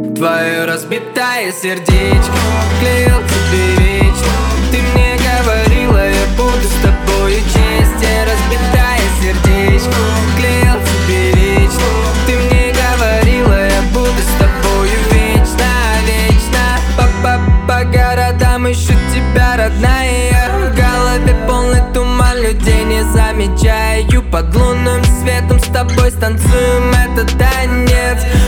Твое разбитое сердечко клеил тебе вечно. Ты мне говорила, я буду с тобою честен. Разбитое сердечко клеил тебе вечно. Ты мне говорила, я буду с тобою вечно, вечно. По городам ищу тебя, родная. В голове полный туман, людей не замечаю. Под лунным светом с тобой станцуем этот танец.